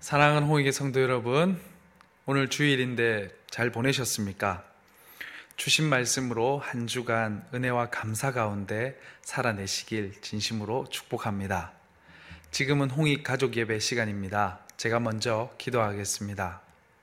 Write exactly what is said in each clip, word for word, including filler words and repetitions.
사랑하는 홍익의 성도 여러분, 오늘 주일인데 잘 보내셨습니까? 주신 말씀으로 한 주간 은혜와 감사 가운데 살아내시길 진심으로 축복합니다. 지금은 홍익 가족 예배 시간입니다. 제가 먼저 기도하겠습니다.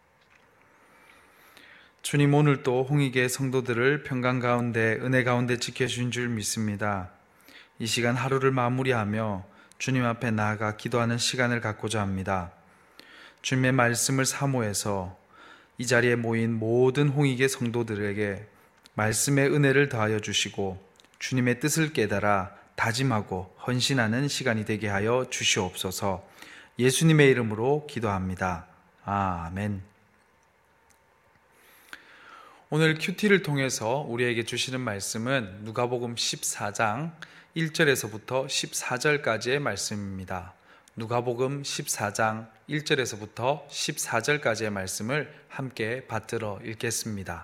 주님, 오늘도 홍익의 성도들을 평강 가운데 은혜 가운데 지켜주신 줄 믿습니다. 이 시간 하루를 마무리하며 주님 앞에 나아가 기도하는 시간을 갖고자 합니다. 주님의 말씀을 사모해서 이 자리에 모인 모든 홍익의 성도들에게 말씀의 은혜를 더하여 주시고 주님의 뜻을 깨달아 다짐하고 헌신하는 시간이 되게 하여 주시옵소서. 예수님의 이름으로 기도합니다. 아멘. 오늘 큐티를 통해서 우리에게 주시는 말씀은 누가복음 십사 장 일 절에서부터 십사 절까지의 말씀입니다. 누가복음 십사 장 일 절에서부터 십사 절까지의 말씀을 함께 받들어 읽겠습니다.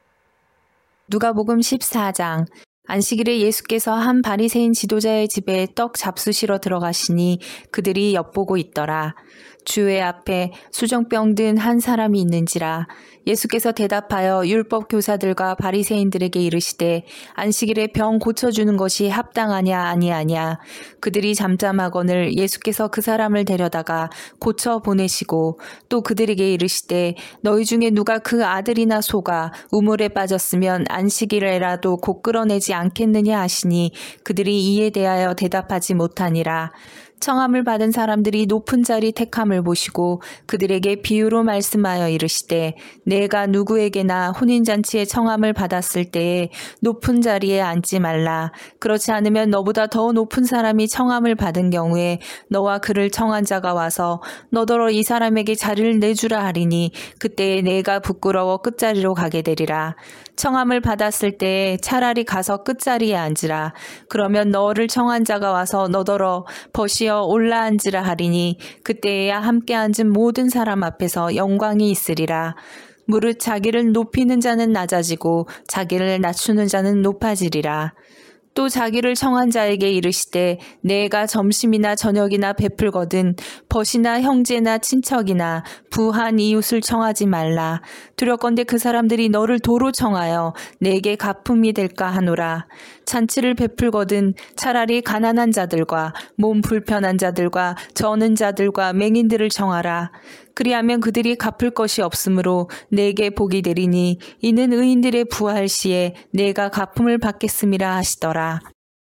누가복음 십사 장. 안식일에 예수께서 한 바리새인 지도자의 집에 떡 잡수시러 들어가시니 그들이 엿보고 있더라. 주의 앞에 수종병 든 한 사람이 있는지라. 예수께서 대답하여 율법 교사들과 바리새인들에게 이르시되 안식일에 병 고쳐주는 것이 합당하냐 아니하냐. 그들이 잠잠하거늘 예수께서 그 사람을 데려다가 고쳐 보내시고 또 그들에게 이르시되 너희 중에 누가 그 아들이나 소가 우물에 빠졌으면 안식일에라도 곧 끌어내지 않겠느냐 하시니 그들이 이에 대하여 대답하지 못하니라. 청함을 받은 사람들이 높은 자리 택함을 보시고 그들에게 비유로 말씀하여 이르시되 내가 누구에게나 혼인잔치에 청함을 받았을 때에 높은 자리에 앉지 말라. 그렇지 않으면 너보다 더 높은 사람이 청함을 받은 경우에 너와 그를 청한 자가 와서 너더러 이 사람에게 자리를 내주라 하리니 그때에 내가 부끄러워 끝자리로 가게 되리라. 청함을 받았을 때에 차라리 가서 끝자리에 앉으라. 그러면 너를 청한 자가 와서 너더러 버시어 올라앉으라 하리니 그때에야 함께 앉은 모든 사람 앞에서 영광이 있으리라. 무릇 자기를 높이는 자는 낮아지고 자기를 낮추는 자는 높아지리라. 또 자기를 청한 자에게 이르시되 내가 점심이나 저녁이나 베풀거든 벗이나 형제나 친척이나 부한 이웃을 청하지 말라. 두렵건대 그 사람들이 너를 도로 청하여 내게 가품이 될까 하노라. 잔치를 베풀거든 차라리 가난한 자들과 몸 불편한 자들과 저는 자들과 맹인들을 청하라. 그리하면 그들이 갚을 것이 없으므로 내게 복이 되리니 이는 의인들의 부활 시에 내가 가품을 받겠음이라 하시더라.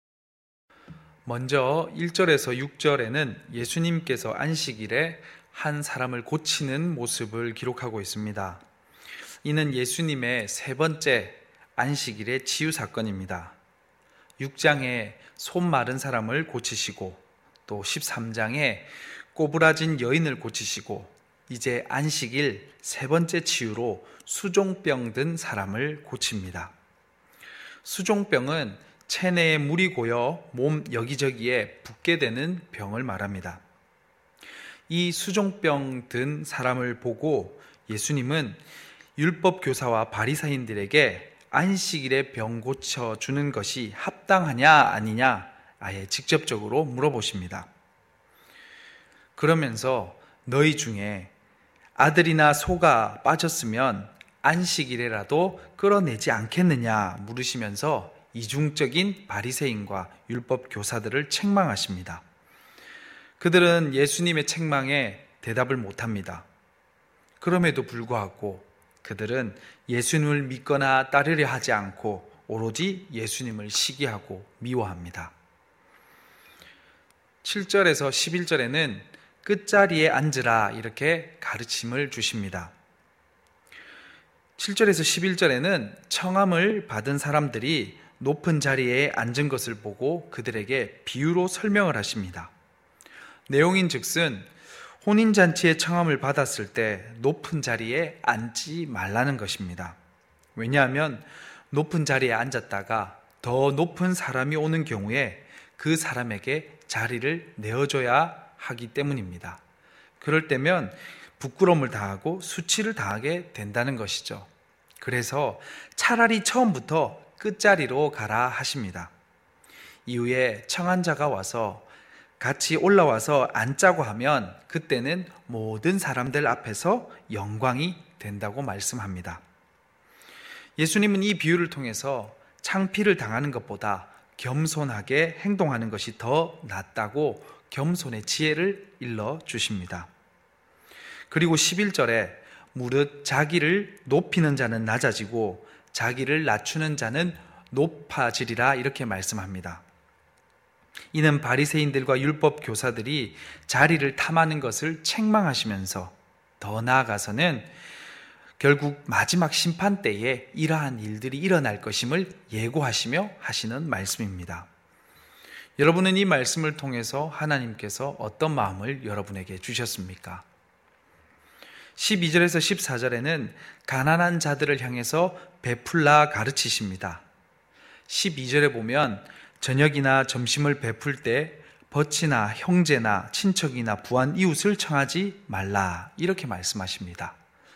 먼저 일 절에서 육 절에는 예수님께서 안식일에 한 사람을 고치는 모습을 기록하고 있습니다. 이는 예수님의 세 번째 안식일의 치유 사건입니다. 육 장에 손 마른 사람을 고치시고 또 십삼 장에 꼬부라진 여인을 고치시고 이제 안식일 세 번째 치유로 수종병 든 사람을 고칩니다. 수종병은 체내에 물이 고여 몸 여기저기에 붓게 되는 병을 말합니다. 이 수종병 든 사람을 보고 예수님은 율법 교사와 바리새인들에게 안식일에 병 고쳐주는 것이 합당하냐 아니냐 아예 직접적으로 물어보십니다. 그러면서 너희 중에 아들이나 소가 빠졌으면 안식일에라도 끌어내지 않겠느냐 물으시면서 이중적인 바리새인과 율법 교사들을 책망하십니다. 그들은 예수님의 책망에 대답을 못합니다. 그럼에도 불구하고 그들은 예수님을 믿거나 따르려 하지 않고 오로지 예수님을 시기하고 미워합니다. 칠 절에서 십일 절에는 끝자리에 앉으라 이렇게 가르침을 주십니다. 칠 절에서 십일 절에는 청함을 받은 사람들이 높은 자리에 앉은 것을 보고 그들에게 비유로 설명을 하십니다. 내용인즉슨 혼인잔치에 청함을 받았을 때 높은 자리에 앉지 말라는 것입니다. 왜냐하면 높은 자리에 앉았다가 더 높은 사람이 오는 경우에 그 사람에게 자리를 내어줘야 하기 때문입니다. 그럴 때면 부끄러움을 당하고 수치를 당하게 된다는 것이죠. 그래서 차라리 처음부터 끝자리로 가라 하십니다. 이후에 청한 자가 와서 같이 올라와서 앉자고 하면 그때는 모든 사람들 앞에서 영광이 된다고 말씀합니다. 예수님은 이 비유를 통해서 창피를 당하는 것보다 겸손하게 행동하는 것이 더 낫다고 겸손의 지혜를 일러 주십니다. 그리고 십일 절에 무릇 자기를 높이는 자는 낮아지고 자기를 낮추는 자는 높아지리라 이렇게 말씀합니다. 이는 바리새인들과 율법 교사들이 자리를 탐하는 것을 책망하시면서 더 나아가서는 결국 마지막 심판 때에 이러한 일들이 일어날 것임을 예고하시며 하시는 말씀입니다. 여러분은 이 말씀을 통해서 하나님께서 어떤 마음을 여러분에게 주셨습니까? 십이 절에서 십사 절에는 가난한 자들을 향해서 베풀라 가르치십니다. 십이 절에 보면 저녁이나 점심을 베풀 때 벗이나 형제나 친척이나 부한 이웃을 청하지 말라 이렇게 말씀하십니다.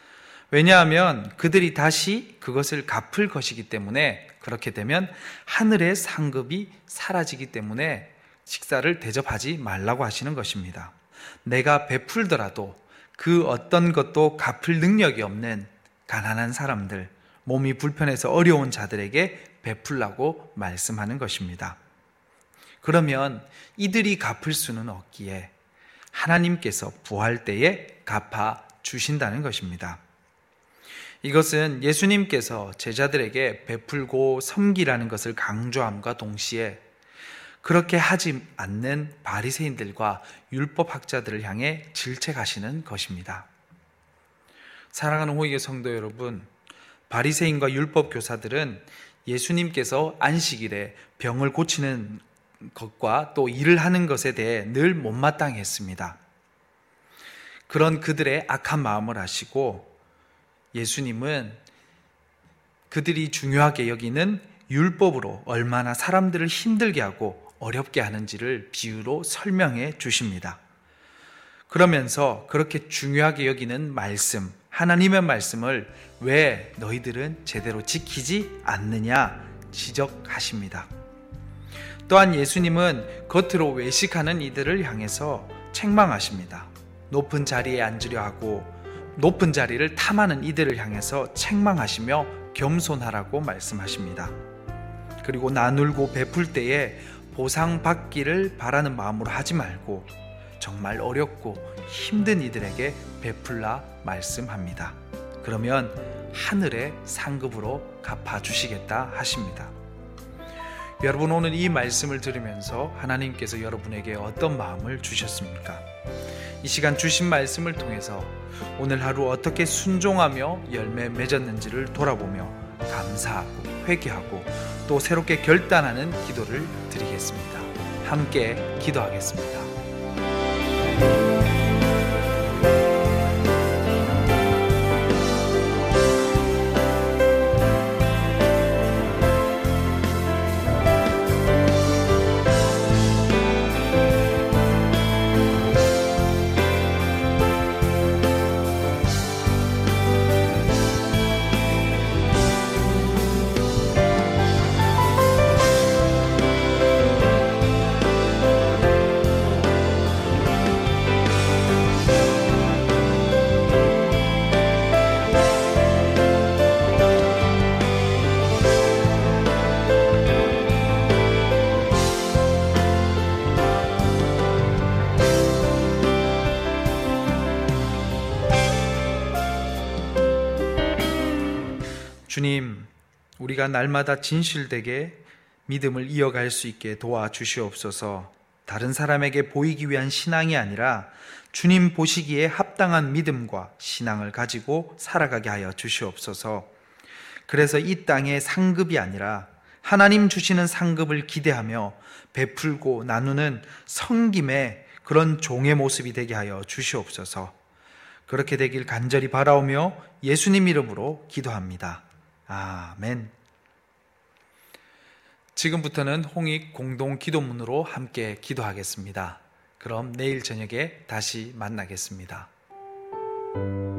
왜냐하면 그들이 다시 그것을 갚을 것이기 때문에 그렇게 되면 하늘의 상급이 사라지기 때문에 식사를 대접하지 말라고 하시는 것입니다. 내가 베풀더라도 그 어떤 것도 갚을 능력이 없는 가난한 사람들, 몸이 불편해서 어려운 자들에게 베풀라고 말씀하는 것입니다. 그러면 이들이 갚을 수는 없기에 하나님께서 부활 때에 갚아 주신다는 것입니다. 이것은 예수님께서 제자들에게 베풀고 섬기라는 것을 강조함과 동시에 그렇게 하지 않는 바리새인들과 율법학자들을 향해 질책하시는 것입니다. 사랑하는 호의의 성도 여러분, 바리새인과 율법 교사들은 예수님께서 안식일에 병을 고치는 것과 또 일을 하는 것에 대해 늘 못마땅했습니다. 그런 그들의 악한 마음을 아시고 예수님은 그들이 중요하게 여기는 율법으로 얼마나 사람들을 힘들게 하고 어렵게 하는지를 비유로 설명해 주십니다. 그러면서 그렇게 중요하게 여기는 말씀, 하나님의 말씀을 왜 너희들은 제대로 지키지 않느냐 지적하십니다. 또한 예수님은 겉으로 외식하는 이들을 향해서 책망하십니다. 높은 자리에 앉으려 하고 높은 자리를 탐하는 이들을 향해서 책망하시며 겸손하라고 말씀하십니다. 그리고 나누고 베풀 때에 보상받기를 바라는 마음으로 하지 말고 정말 어렵고 힘든 이들에게 베풀라 말씀합니다. 그러면 하늘의 상급으로 갚아주시겠다 하십니다. 여러분, 오늘 이 말씀을 들으면서 하나님께서 여러분에게 어떤 마음을 주셨습니까? 이 시간 주신 말씀을 통해서 오늘 하루 어떻게 순종하며 열매 맺었는지를 돌아보며 감사하고 회개하고 또 새롭게 결단하는 기도를 드리겠습니다. 함께 기도하겠습니다. 주님, 우리가 날마다 진실되게 믿음을 이어갈 수 있게 도와주시옵소서. 다른 사람에게 보이기 위한 신앙이 아니라 주님 보시기에 합당한 믿음과 신앙을 가지고 살아가게 하여 주시옵소서. 그래서 이 땅의 상급이 아니라 하나님 주시는 상급을 기대하며 베풀고 나누는 섬김의 그런 종의 모습이 되게 하여 주시옵소서. 그렇게 되길 간절히 바라오며 예수님 이름으로 기도합니다. 아멘. 지금부터는 홍익 공동 기도문으로 함께 기도하겠습니다. 그럼 내일 저녁에 다시 만나겠습니다.